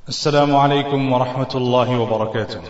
السلام عليكم ورحمة الله وبركاته.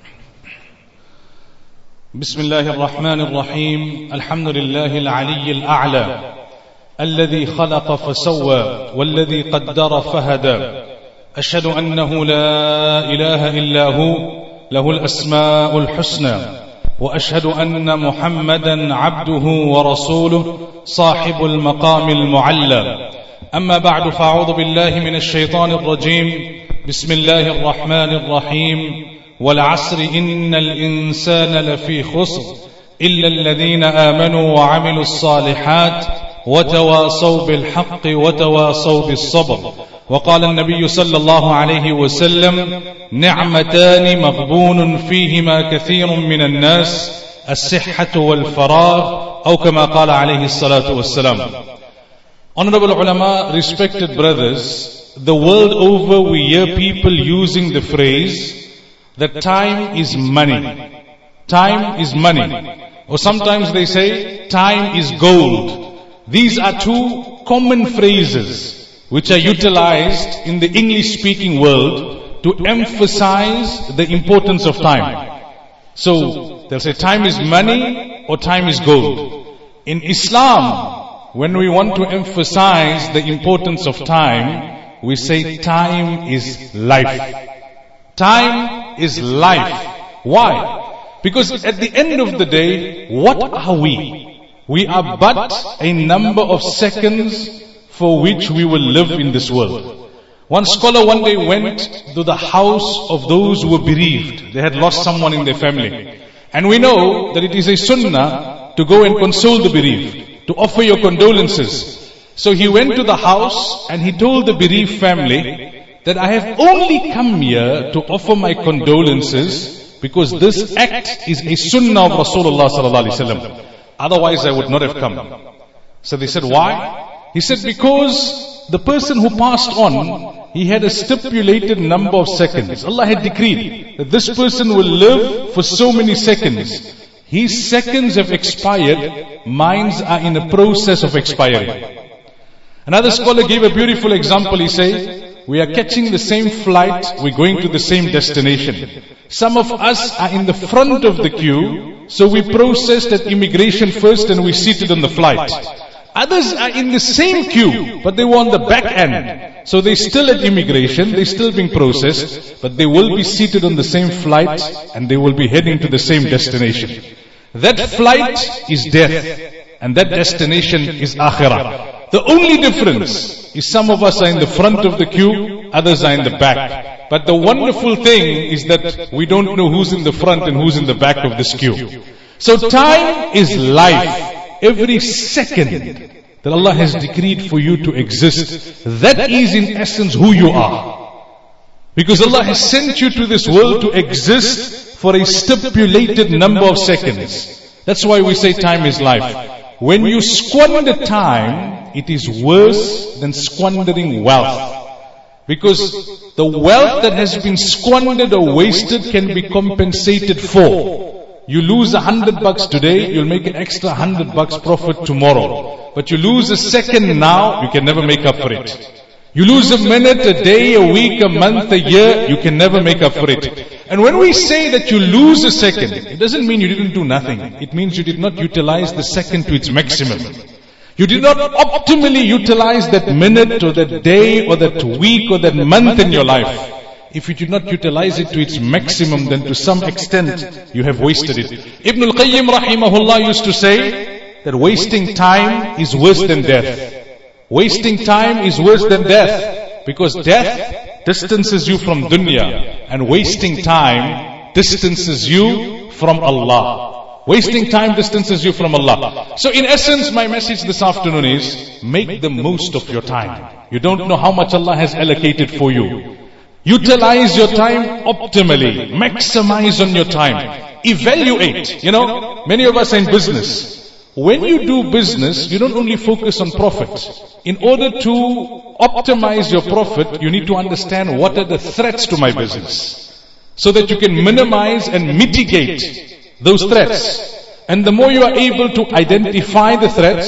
بسم الله الرحمن الرحيم. الحمد لله العلي الأعلى الذي خلق فسوى والذي قدر فهدى. أشهد أنه لا إله إلا هو له الأسماء الحسنى، وأشهد أن محمدا عبده ورسوله صاحب المقام المعلى. أما بعد، فأعوذ بالله من الشيطان الرجيم. بسم الله الرحمن الرحيم. والعصر إن الإنسان لفي خسر إلا الذين آمنوا وعملوا الصالحات وتواصوا بالحق وتواصوا بالصبر. وقال النبي صلى الله عليه وسلم: نعمتان مغبون فيهما كثير من الناس، الصحة والفراغ، أو كما قال عليه الصلاة والسلام. Honorable ulama, respected brothers, the world over we hear people using the phrase that time is money. Time is money. Or sometimes they say time is gold. These are two common phrases which are utilized in the English-speaking world to emphasize the importance of time. So they'll say time is money or time is gold. In Islam, when we want to emphasize the importance of time, we say time is life. Time is life. Why? Because at the end of the day, what are we? We are but a number of seconds for which we will live in this world. One scholar one day went to the house of those who were bereaved. They had lost someone in their family. And we know that it is a sunnah to go and console the bereaved, to offer your condolences. So he went to the house and he told the bereaved family that I have only come here to offer my condolences because this act is a sunnah of Rasulullah sallallahu alaihi wasallam. Otherwise I would not have come. So they said, why? He said, because the person who passed on, he had a stipulated number of seconds. Allah had decreed that this person will live for so many seconds. His seconds have expired, mine are in a process of expiring. Another scholar gave a beautiful example. He said, we are catching the same flight, we're going to the same destination. Some of us are in the front of the queue, so we processed at immigration first and we seated on the flight. Others are in the same queue, but they were on the back end. So they're still at immigration, they're still being processed, but they will be seated on the same flight and they will be heading to the same destination. That flight is death and that destination is akhirah. The only difference is some of us are in the front of the queue, others are in the back. But the wonderful thing is that we don't know who's in the front and who's in the back of this queue. So time is life. Every second that Allah has decreed for you to exist, that is in essence who you are. Because Allah has sent you to this world to exist for a stipulated number of seconds. That's why we say time is life. When you squander time, it is worse than squandering wealth. Because the wealth that has been squandered or wasted can be compensated for. You lose $100 today, you'll make an extra $100 profit tomorrow. But you lose a second now, you can never make up for it. You lose a minute, a day, a week, a month, a year, you can never make up for it. And when we say that you lose a second, it doesn't mean you didn't do nothing. It means you did not utilize the second to its maximum. You did not optimally utilize that minute or that day or that week or that month in your life. If you did not utilize it to its maximum, then to some extent you have wasted it. Ibn al-Qayyim rahimahullah used to say that wasting time is worse than death. Wasting time is worse than death, because death distances you from dunya and wasting time distances you from Allah. Wasting time distances you from Allah. So in essence, my message this afternoon is, make the most of your time. You don't know how much Allah has allocated for you. Utilize your time optimally. Maximize on your time. Evaluate. Many of us are in business. When you do business, you don't only focus on profit. In order to optimize your profit, you need to understand what are the threats to my business, so that you can minimize and mitigate those threats. And the more you are able to identify the threats,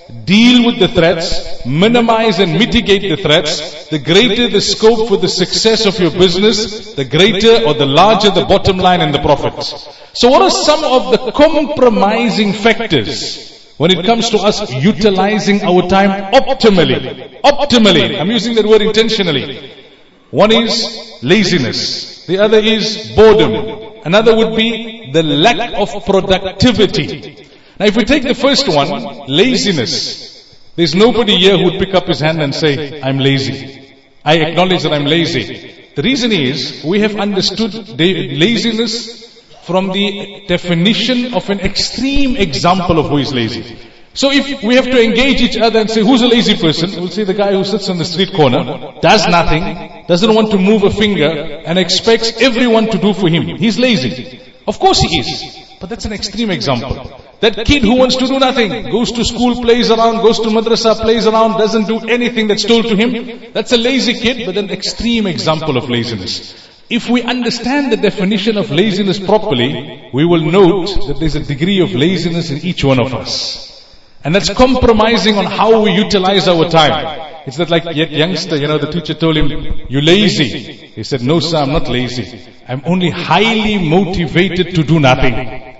deal with the threats, minimize and mitigate the threats, the greater the scope for the success of your business, the greater or the larger the bottom line and the profits. So what are some of the compromising factors when it comes to us utilizing our time optimally? Optimally. I'm using that word intentionally. One is laziness. The other is boredom. Another would be the lack of productivity. Now if we take the first one, laziness. There's nobody here who would pick up his hand and say, I'm lazy. I acknowledge that I'm lazy. The reason is, we have understood laziness from the definition of an extreme example of who is lazy. So if we have to engage each other and say, who's a lazy person? We'll say the guy who sits on the street corner, does nothing, doesn't want to move a finger, and expects everyone to do for him. He's lazy. Of course he is. But that's an extreme example. That kid who wants to do nothing, goes to school, plays around, goes to madrasa, plays around, doesn't do anything that's told to him, that's a lazy kid, but an extreme example of laziness. If we understand the definition of laziness properly, we will note that there's a degree of laziness in each one of us. And that's compromising on how we utilize our time. It's not like that youngster, the teacher told him, you lazy. He said, no sir, I'm not lazy. I'm only highly motivated to do nothing.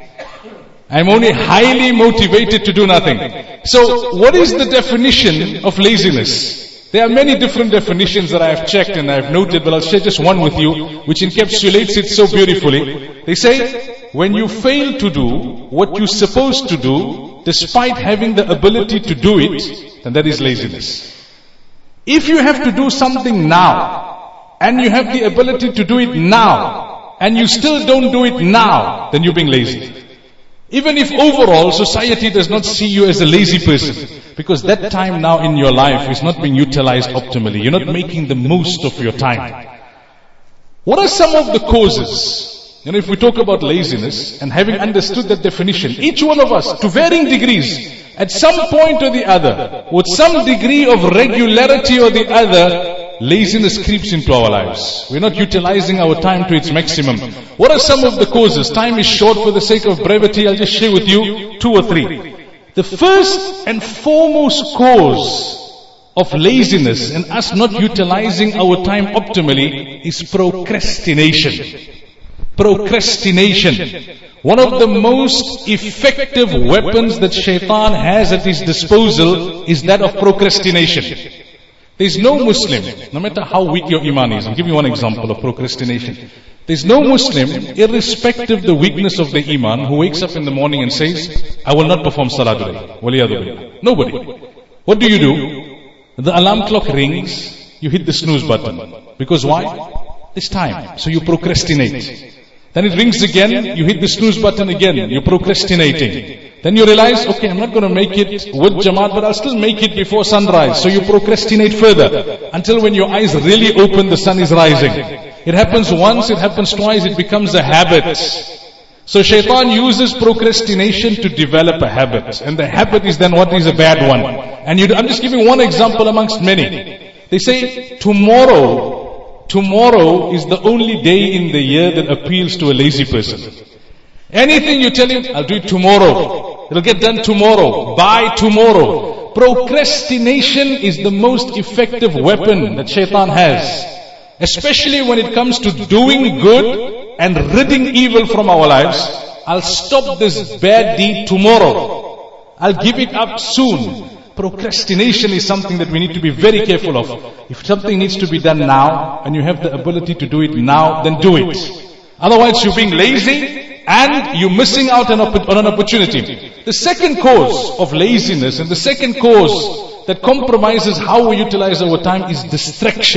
I'm only highly motivated to do nothing. So what is the definition of laziness? There are many different definitions that I have checked and I have noted, but I'll share just one with you, which encapsulates it so beautifully. They say, when you fail to do what you're supposed to do, despite having the ability to do it, then that is laziness. If you have to do something now, and you have the ability to do it now, and you still don't do it now, then you're being lazy. Even if overall society does not see you as a lazy person, because that time now in your life is not being utilized optimally. You're not making the most of your time. What are some of the causes? If we talk about laziness and having understood that definition, each one of us, to varying degrees, at some point or the other, with some degree of regularity or the other, laziness creeps into our lives. We're not utilizing our time to its maximum. What are some of the causes? Time is short, for the sake of brevity, I'll just share with you 2 or 3. The first and foremost cause of laziness and us not utilizing our time optimally is procrastination. Procrastination. One of the most effective weapons that shaitan has at his disposal is that of procrastination. There's no Muslim, no matter how weak your iman is, I'll give you one example of procrastination. There's no Muslim, irrespective of the weakness of the iman, who wakes up in the morning and says, I will not perform salah today. Waliyadu. Nobody. What do? The alarm clock rings, you hit the snooze button. Because why? It's time. So you procrastinate. Then it rings again, you hit the snooze button again, you're procrastinating. Then you realize, okay, I'm not going to make it with Jamaat, but I'll still make it before sunrise. So you procrastinate further, until when your eyes really open, the sun is rising. It happens once, it happens twice, it becomes a habit. So shaitan uses procrastination to develop a habit. And the habit is then what is a bad one. And I'm just giving one example amongst many. They say, tomorrow is the only day in the year that appeals to a lazy person. Anything you tell him, I'll do it tomorrow. It'll get done tomorrow. By tomorrow. Procrastination is the most effective weapon that shaitan has. Especially when it comes to doing good and ridding evil from our lives. I'll stop this bad deed tomorrow. I'll give it up soon. Procrastination is something that we need to be very careful of. If something needs to be done now, and you have the ability to do it now, then do it. Otherwise you're being lazy, and you're missing out on an opportunity. The second cause of laziness, and the second cause that compromises how we utilize our time, is distraction.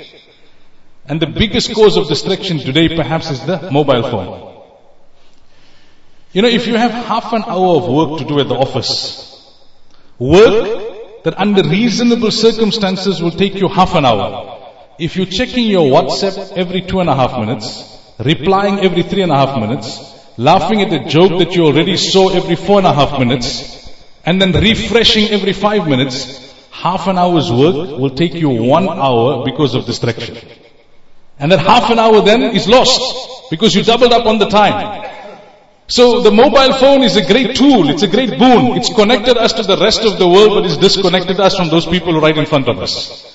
And the biggest cause of distraction today perhaps is the mobile phone. If you have half an hour of work to do at the office, work that under reasonable circumstances will take you half an hour. If you're checking your WhatsApp every 2.5 minutes, replying every 3.5 minutes, laughing at a joke that you already saw every 4.5 minutes, and then refreshing every 5 minutes, half an hour's work will take you 1 hour because of distraction. And that half an hour then is lost because you doubled up on the time. So the mobile phone is a great tool, it's a great boon. It's connected us to the rest of the world, but it's disconnected us from those people right in front of us.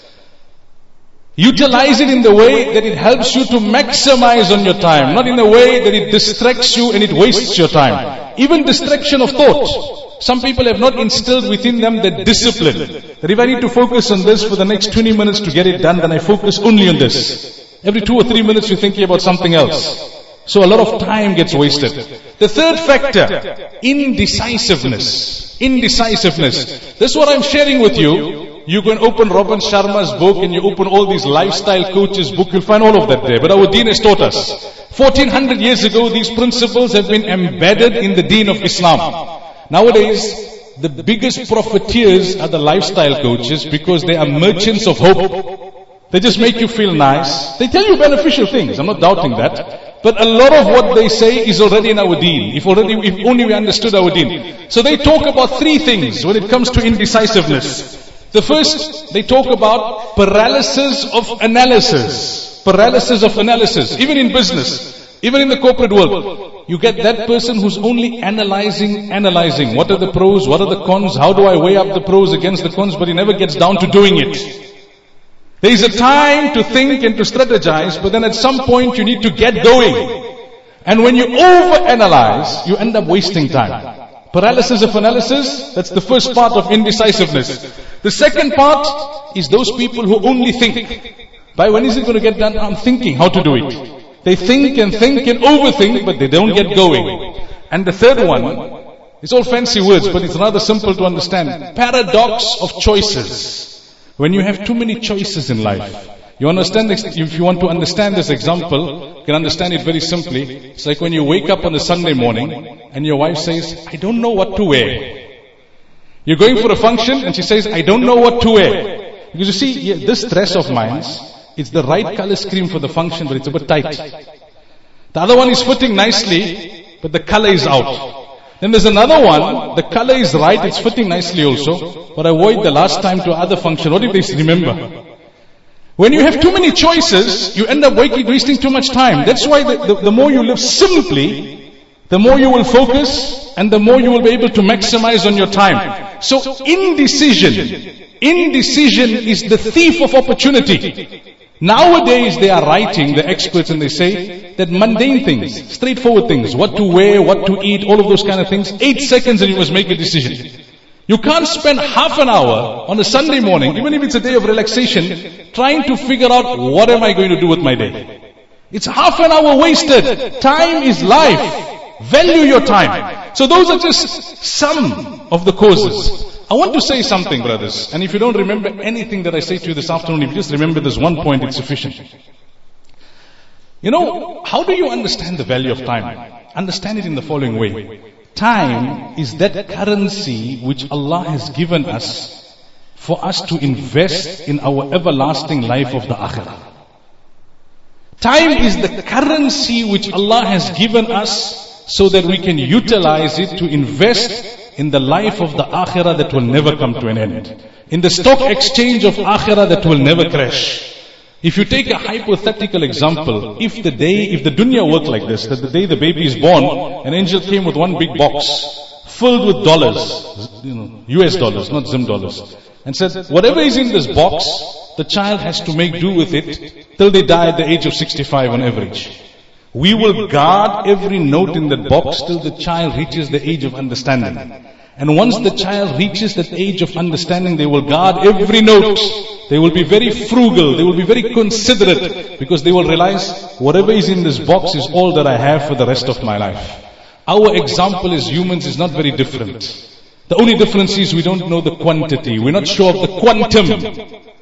Utilize it in the way that it helps you to maximize on your time, not in a way that it distracts you and it wastes your time. Even distraction of thought. Some people have not instilled within them that discipline. That if I need to focus on this for the next 20 minutes to get it done, then I focus only on this. Every 2 or 3 minutes you're thinking about something else. So a lot of time gets wasted. The third factor, indecisiveness. Indecisiveness. This is what I'm sharing with you. You can open Robin Sharma's book and you open all these lifestyle coaches' book, you'll find all of that there. But our deen has taught us. 1400 years ago, these principles have been embedded in the deen of Islam. Nowadays, the biggest profiteers are the lifestyle coaches because they are merchants of hope. They just make you feel nice. They tell you beneficial things. I'm not doubting that. But a lot of what they say is already in our deen. If only we understood our deen. So they talk about 3 things when it comes to indecisiveness. The first, they talk about paralysis of analysis. Paralysis of analysis. Even in business, even in the corporate world, you get that person who's only analyzing. What are the pros? What are the cons? How do I weigh up the pros against the cons? But he never gets down to doing it. There is a time to think and to strategize, but then at some point you need to get going. And when you overanalyze, you end up wasting time. Paralysis of analysis, that's the first part of indecisiveness. The second part is those people who only think. By when is it going to get done? I'm thinking how to do it. They think and overthink, but they don't get going. And the third one, it's all fancy words, but it's rather simple to understand. Paradox of choices. When you have too many choices in life, you understand, if you want to understand this example, you can understand it very simply. It's like when you wake up on a Sunday morning and your wife says, I don't know what to wear. You're going for a function and she says, I don't know what to wear. Because you see, this dress of mine, it's the right color scheme for the function, but it's a bit tight. The other one is fitting nicely, but the color is out. Then there's another one, the color is right, it's fitting nicely also, but I wore it the last time to other function. What if they remember? When you have too many choices, you end up wasting too much time. That's why the more you live simply, the more you will focus and the more you will be able to maximize on your time. So indecision is the thief of opportunity. Nowadays they are writing, the experts, and they say that mundane things, straightforward things, what to wear, what to eat, all of those kind of things, 8 seconds and you must make a decision. You can't spend half an hour on a Sunday morning, even if it's a day of relaxation, trying to figure out what am I going to do with my day. It's half an hour wasted. Time is life. Value your time. So those are just some of the causes. I want to say something, brothers, and if you don't remember anything that I say to you this afternoon, if you just remember this one point, it's sufficient. You know, how do you understand the value of time? Understand it in the following way. Time is that currency which Allah has given us for us to invest in our everlasting life of the akhirah. Time is the currency which Allah has given us so that we can utilize it to invest in the life of the akhirah that will never come to an end. In the stock exchange of akhirah that will never crash. If you take a hypothetical example, if the dunya worked like this, that the day the baby is born, an angel came with one big box filled with dollars, US dollars, not Zim dollars, and said, whatever is in this box, the child has to make do with it till they die at the age of 65 on average. We will guard every note in that box till the child reaches the age of understanding. And once the child reaches that age of understanding, they will guard every note. They will be very frugal. They will be very considerate because they will realize whatever is in this box is all that I have for the rest of my life. Our example as humans is not very different. The only difference is we don't know the quantity. We're not sure of the quantum.